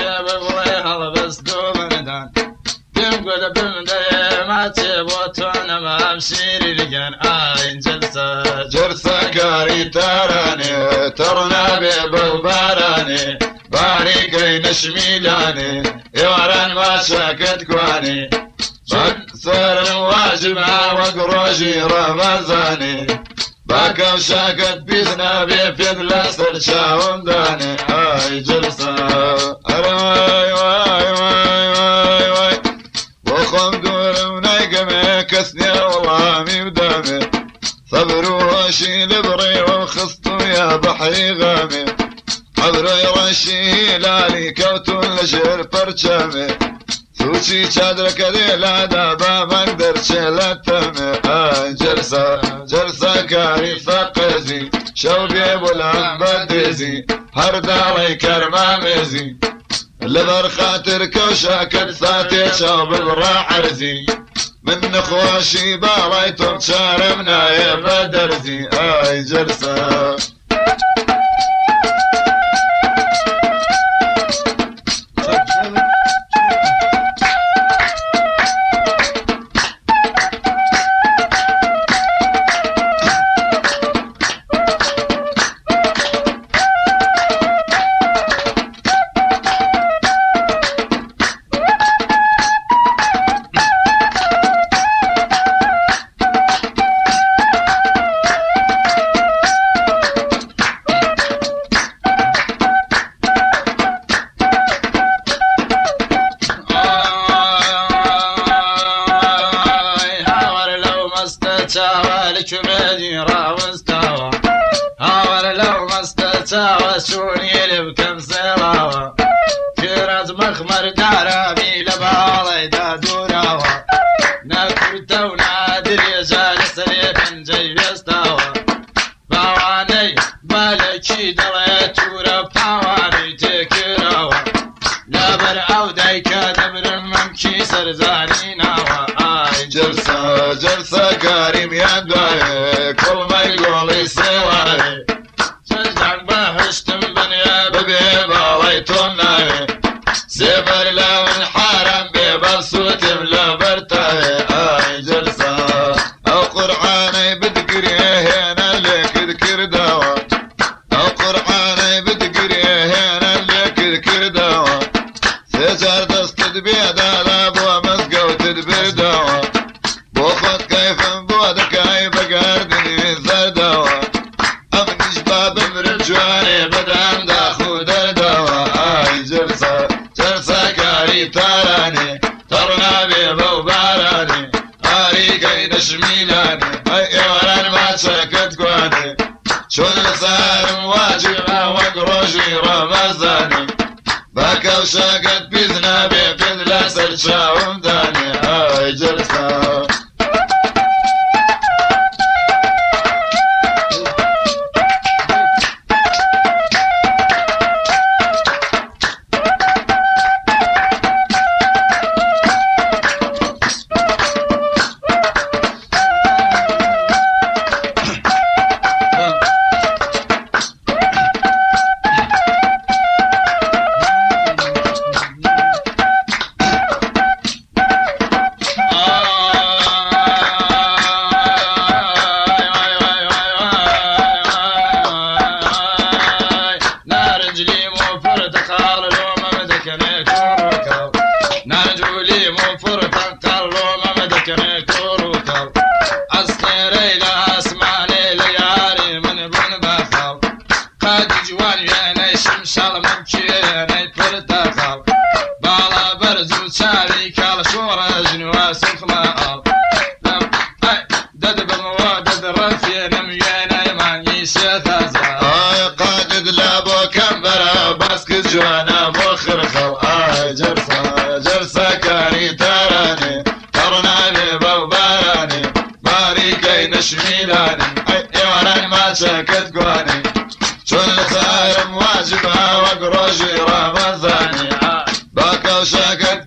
ببغيها بس دومندان دم قد بمدي ما تبوتون ما بشير لجان جلسة كاري تراني ترنا ببغباراني باريكي نشميلاني يوران ما شاكت كواني بكسر الواجبة وقروجي رمزاني باكا وشاكت بيزنا بيفيد لسر شاهم داني هاي جلسة واي واي واي واي واي وخم دور ونايقمي كسني والله ميودامي صبروا وشيل بري وخصتو يا بحري غامي عبري رشي لالي كوتو لجر فرشامي سوشي شادرك ذي لا دابا ما اقدر شلتمي جلسة كاري فقزي شوبي بولا بدزي هرد علي كرمامزي لبر خاطرك وشاكت ساتي شوب براح عرزي من اخواشي بارايتم شارمنا يا بدرزي جلسة سوني لبكم سلاوة كرز مخمر دارامي لبالي دادوراوة نكرت ونادر يزال سريح جاي يستاوة باواني بالكي دليت ورب حواني تكراوة لابر او دايكا دبر ممكي سرزاني ناوة جلسة كريم يدوي كل ما يقولي سواي سفر لو الحرم ببصوت ملبرته جلسة او قرعاني بتقريه هنا لك ذكر دوا او قرعاني بتقريه هنا لك ذكر دوا سجر دست بيد على بو مسقى وتدبر دوا بوخد كيف بود كيف قردني زر دوا امنش باب مرجواني بدم داخود الدوا جلسة كاري تراني ترنا بيبو باراني هاريكي نشميلاني اي وران ما شكت كواني شون صار واجبة وقروجي رمزاني باكا وشاكت بيزنا بيفيد لسر شاوم داني جلسة جوانا بخر خل جلسة كاري تراني ترنا بيبو باراني باريكي نشميلاني اي وراني ما شكت قواني شون صار مواجبة وقروجي رمزاني باكا وشكت